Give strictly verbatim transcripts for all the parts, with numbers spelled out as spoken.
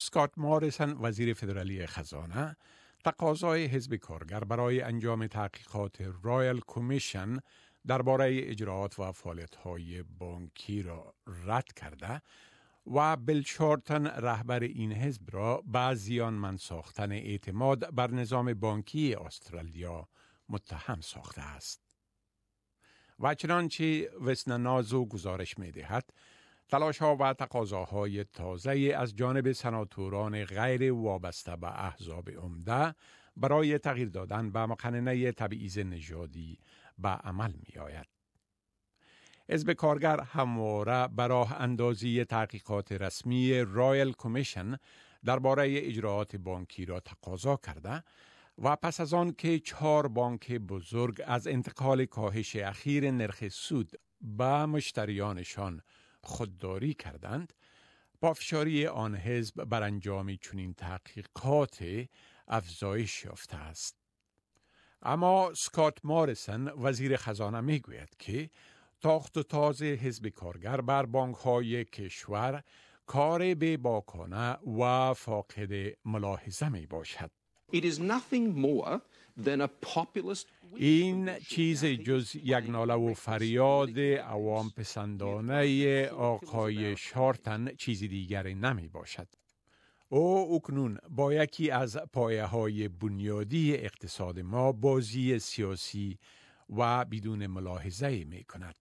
اسکات ماریسن وزیر فدرالی خزانه تقاضای حزب کارگر برای انجام تحقیقات رایل کمیشن درباره اجراءات و فعالیت‌های بانکی را رد کرده و بیل شورتن رهبر این حزب را به زیانمند ساختن اعتماد بر نظام بانکی استرالیا متهم ساخته است. و چنانچه وسننازو گزارش می‌دهد، تلاش‌ها و تقاضاهای تازه از جانب سناتوران غیر وابسته به احزاب عمده برای تغییر دادن به مقننه تبعیض نژادی به عمل می‌آید. حزب کارگر همواره به راه اندازی تحقیقات رسمی رایل کمیشن درباره اجراعات بانکی را تقاضا کرده و پس از آن که چهار بانک بزرگ از انتقال کاهش اخیر نرخ سود به مشتریانشان خودداری کردند، پافشاری آن حزب بر انجام چنین تحقیقات افزایش یافته است. اما اسکات ماریسن وزیر خزانه میگوید که تاخت و تاز حزب کارگر بر بانک‌های کشور کار بی‌باکانه و فاقد ملاحظه می باشد. It is nothing more than a populist. این چیز جز یک ناله و فریاد عوام پسندانه آقای شارتن چیزی دیگری نمی باشد. او اکنون با یکی از پایه های بنیادی اقتصاد ما بازی سیاسی و بدون ملاحظه می کند.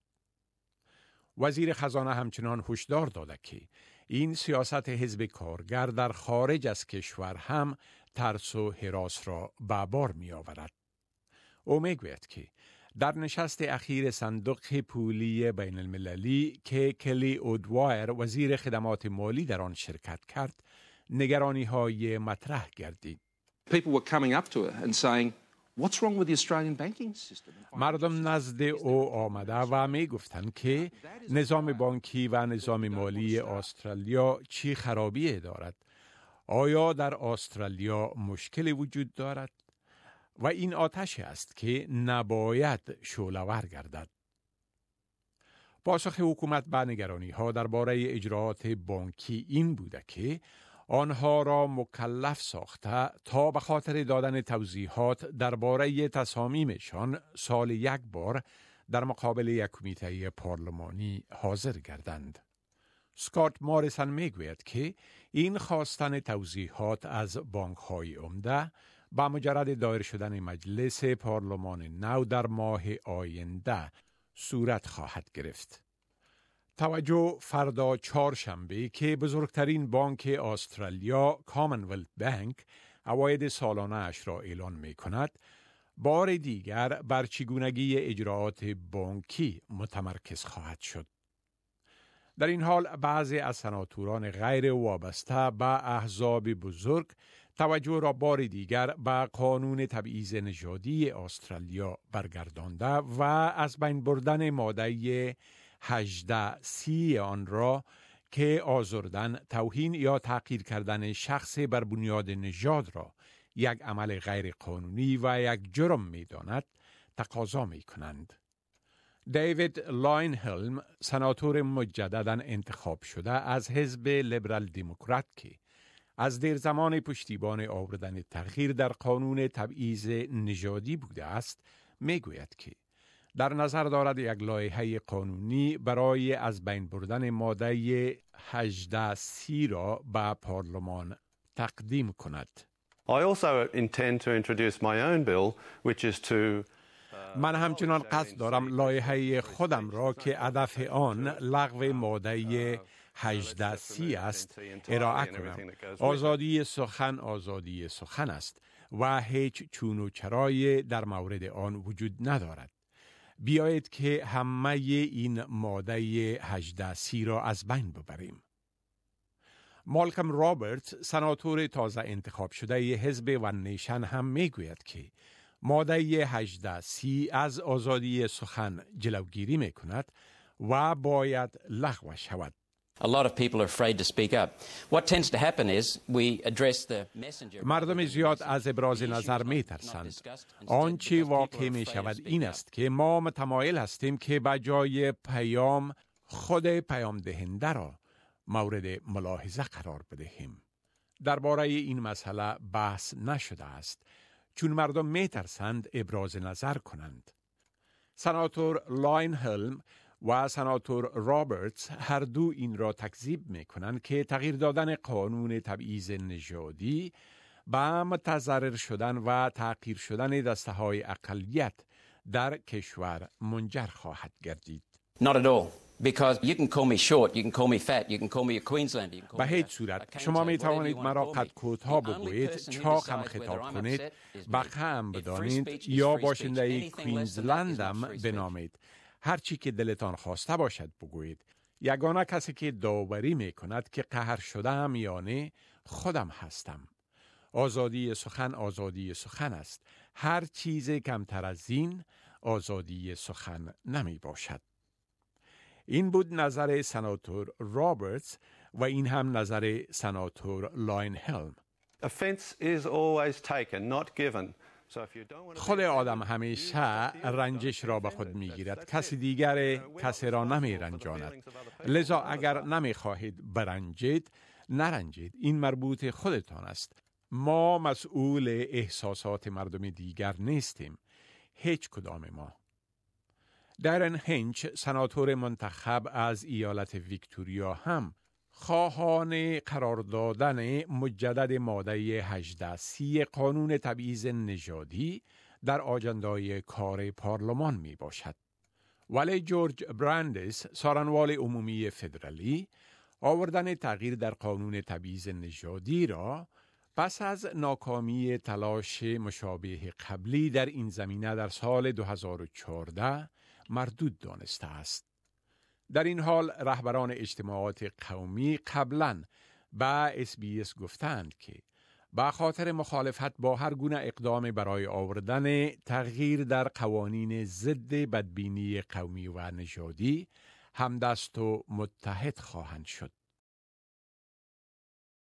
وزیر خزانه همچنان هشدار داده که این سیاست حزب کارگر در خارج از کشور هم ترس و هراس را به بار می آورد. او می گوید که در نشست اخیر صندوق پولی بین المللی که کلی اودوایر وزیر خدمات مالی در آن شرکت کرد، نگرانی های مطرح گردید. People were coming up to her and saying, what's wrong with the Australian banking system? مردم نزد او آمده و می گفتند که نظام بانکی و نظام مالی استرالیا چی خرابی دارد؟ آیا در استرالیا مشکلی وجود دارد؟ و این آتش است که نباید شعله‌ور گردد. پاسخ حکومت به نگرانی ها درباره اجراعات بانکی این بوده که آنها را مکلف ساخته تا به خاطر دادن توضیحات درباره تصامیمشان سال یک بار در مقابل یک کمیته پارلمانی حاضر گردند. اسکات ماریسن میگوید که این خواستن توضیحات از بانک‌های عمده با مجرد دایر شدن مجلس پارلمان نو در ماه آینده صورت خواهد گرفت. توجه فردا چهارشنبه که بزرگترین بانک استرالیا کامنولت بانک عواید سالانه اش را اعلان می کند، بار دیگر بر چگونگی اجراعات بانکی متمرکز خواهد شد. در این حال بعضی از سناتوران غیر وابسته به احزاب بزرگ توجه را بار دیگر به قانون تبعیض نژادی استرالیا برگردانده و از بین بردن ماده هجده سی آن را که آزردن، توهین یا تحقیر کردن شخص بر بنیاد نژاد را یک عمل غیر قانونی و یک جرم می داند تقاضا می کنند. دیوید لاینهلم، سناتور مجدداً انتخاب شده از حزب لیبرال دموکرات که از دیر زمان پشتیبان آوردن تغییر در قانون تبعیض نژادی بوده است، می گوید که در نظر دارد یک لایحه قانونی برای از بین بردن ماده هجده سی را به پارلمان تقدیم کند. I also intend to introduce my own bill, which is to من همچنان قصد دارم لایحه خودم را که هدف آن لغو ماده هجده سی است ارائه کنم. آزادی سخن آزادی سخن است و هیچ چون و چرای در مورد آن وجود ندارد. بیایید که همه این ماده هجده سی را از بین ببریم. مالکم رابرتس، سناتور تازه انتخاب شده حزب ون نیشن هم میگوید که ماده هجده سی از آزادی سخن جلوگیری می کند و باید لغو شود. A lot of people are afraid to speak up. What tends to happen is we address the messenger. مردم زیاد از ابراز نظر می ترسند. آنچه واقع می شود این است که ما متمایل هستیم که به جای پیام خود پیام دهنده را مورد ملاحظه قرار بدهیم. درباره این مسئله بحث نشده است چون مردم می ترسند ابراز نظر کنند. سناتور لاین هلم و سناتور رابرتس هر دو این را تکذیب می کنند که تغییر دادن قانون تبعیض نژادی به متضرر شدن و تحقیر شدن دسته های اقلیت در کشور منجر خواهد گردید. Not at all. Because you can call me short, you can call me fat, you can call me a Queenslander, you can call به me هیچ a- صورت a شما Kanto, می whatever توانید you want to مرا call قد me. کوتاه The only بگویید، person who چاقم decides خطاب whether I'm کنید، upset is me. بخم If free بدانید speech is یا free speech, باشنده anything less than that is not کوینزلندم free speech. بنامید. هرچی که دلتان خواسته باشد بگویید. یگانه کسی که داوری می کند که قهر شدم یعنی خودم هستم. آزادی سخن آزادی سخن است. هر چیز کمتر از این آزادی سخن نمی باشد. این بود نظر سناتور رابرتس و این هم نظر سناتور لاین هلم. Offence is always taken, not given. So if you don't want to خود be آدم offended, همیشه you just don't رنجش be را به خود offended. می That's- گیرد. that's کسی it. دیگر Uh, we're کسی not را نمی responsible for the رنجاند. feelings of other people. لذا None of us اگر are. نمی خواهید برنجید نرنجید. این مربوط خودتان است. ما مسئول احساسات مردم دیگر نیستیم. هیچ کدام ما. دارن هنچ سناتور منتخب از ایالت ویکتوریا هم خواهان قرار دادن مجدد ماده هجده سی قانون تبعیض نژادی در آجندای کار پارلمان می باشد. ولی جورج براندس سارنوال عمومی فدرالی آوردن تغییر در قانون تبعیض نژادی را پس از ناکامی تلاش مشابه قبلی در این زمینه در سال دو هزار و چهارده مردود دانسته است. در این حال رهبران اجتماعات قومی قبلاً به اس بی اس گفتند که به خاطر مخالفت با هر گونه اقدام برای آوردن تغییر در قوانین ضد بدبینی قومی و نژادی همدست و متحد خواهند شد.